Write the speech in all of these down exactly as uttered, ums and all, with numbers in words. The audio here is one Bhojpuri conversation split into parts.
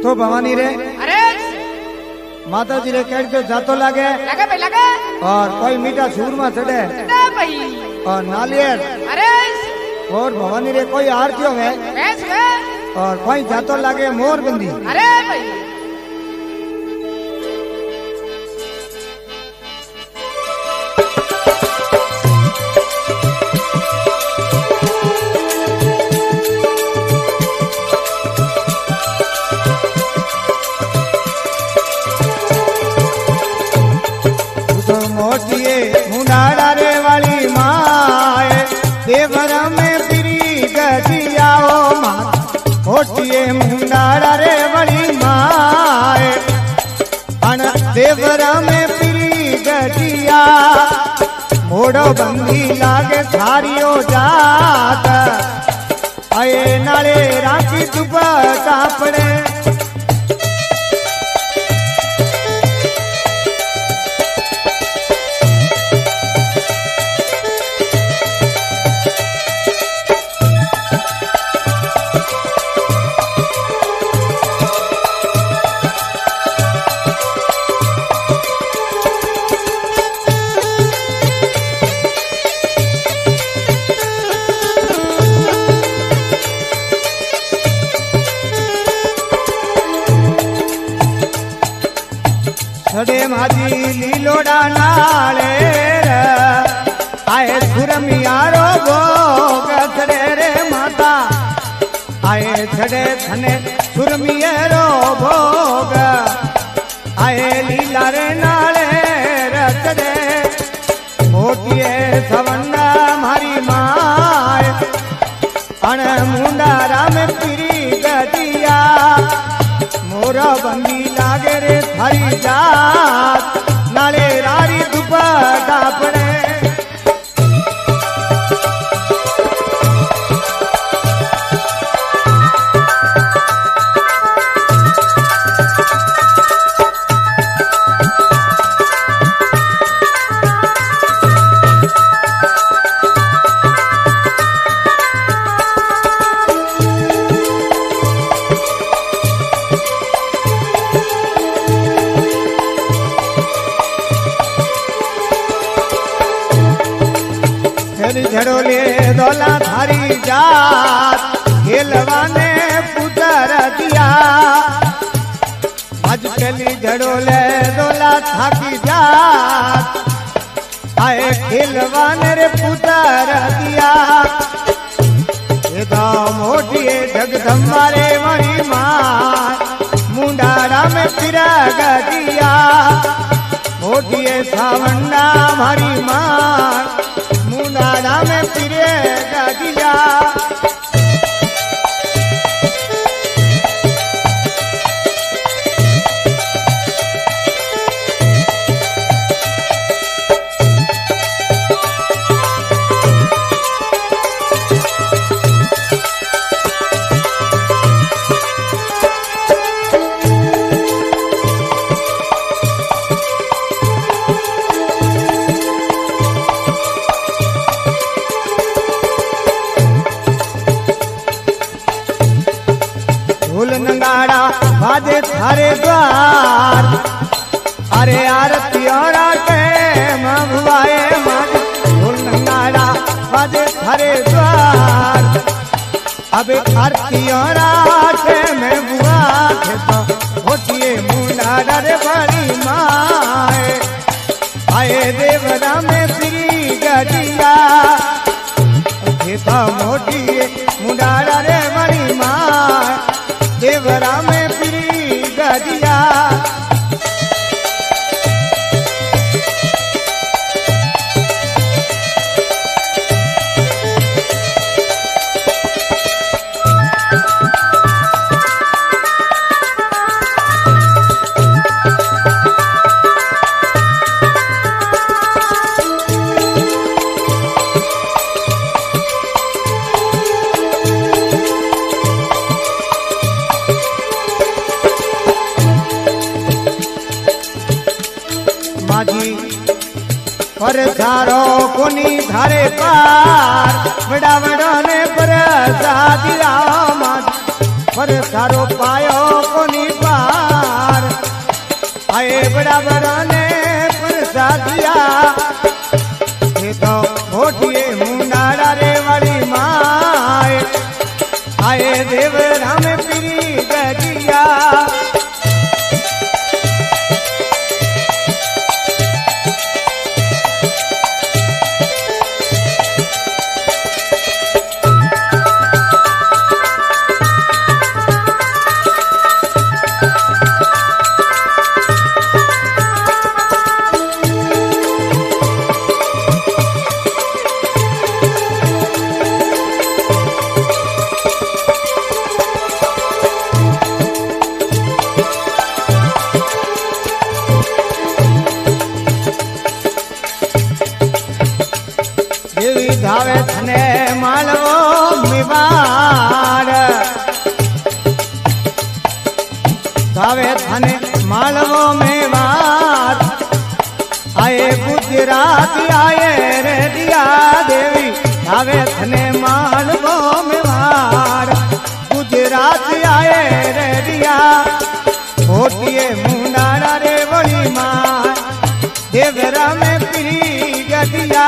तो भवानी रे अरे माता जी रे कह जो जातो लागे लगे भाई लगे और कोई मीठा सूरमा चढ़े चढ़े भाई और नालियर अरे और भवानी रे कोई आरतियों में भैंस है और कोई जातो लागे मोर बंदी। अरे भाई मुंडाड़ा रे वाली माए देवर में फिरी गजिया ओ माँ होटिए मुंडाड़ा रे वाली माए अन देवर में फिरी गजिया मोड़ो बंदी लागे थारियो जात आए नाले राखी दुपट्टा पड़े छड़े माजी लीलोड़ा नाले आए सुरमियारो भोग छड़े रे माता आए छड़े थने सुरमियारो भोग आए लीला रे नाले छड़े मोटिए सवन्ना मारी माए अण मुंडारा में पिरी गदिया मोरा बंदी लागे रे थारी जात नाले रारी दुपट्टा पड़े झड़ोले दौला थारी जात खेलवाने पुतर दिया आज चली झड़ोले दौला थाकी जात आए खेलवाने रे पुतर दिया ये तो मोटिए जगदम्बा रे मरी माँ मुंडारा में फिरा दिया मोटिए सावंडा मारी माँ मुंडारा में फिरे गजिया नंगाड़ा बाजे थारे द्वार अरे आरती और मभुआए माज ढोल नंगाड़ा बाजे थारे द्वार अबे आरती और में बुआ थे तो होतिए मुंडाड़ा रे बड़ी माए आए देवरा में श्री गजिया थे तो मोटिए मुंडाड़ा रे बड़ी माए देवरा में फिरी गजिया पर सारो कोनी धारे पार बड़ा बड़ा ने पर सादिया पर सारो पायो कोनी बड़ा बड़ा ने प्रसादिया ये तो मोटिए मुंडारा रे वाली माए आए देव राम पीरी गजिया धावे थने मालवो मिवार धावे थने मालवो मेवार आए गुजरात आए रे दिया देवी धावे थने मालवो मेवार गुजरात आए रे दिया मोटिए मुंडारा रे बड़ी माँ देवरा में पीरी गदिया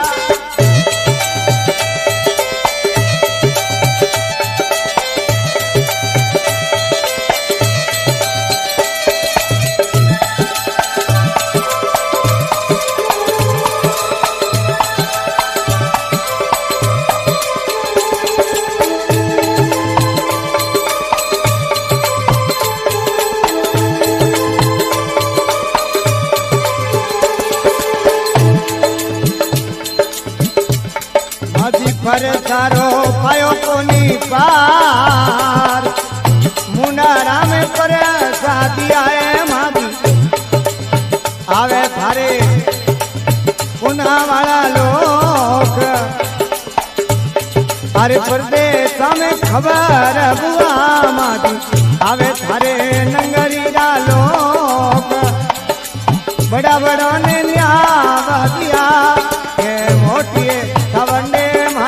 पर सारो पायो कोनी पार मुंडारा में पर शादिया मादी आवे थारे पुना वाला लोग अरे परदेश में खबर बुआ मादी आवे थारे नंगरीरा लोग बड़ा बड़ा ने न्यावा दिया के मोटिए सवंडे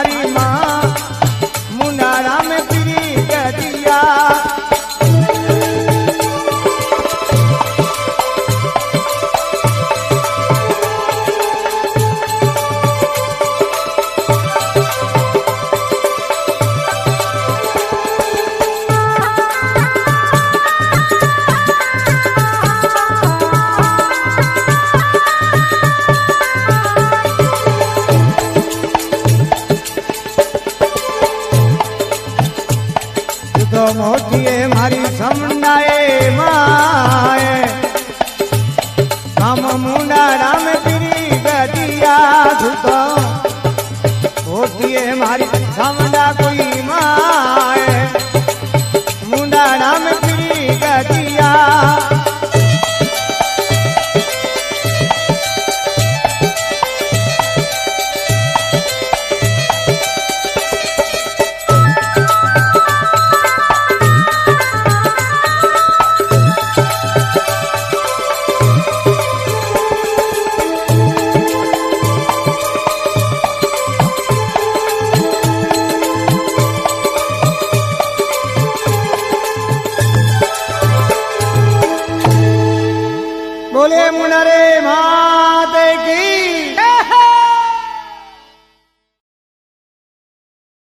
तो मोटिए मारी समनाए माए हम मुंडारा में पीरी गदिया तो मोटिए मारी समना कोई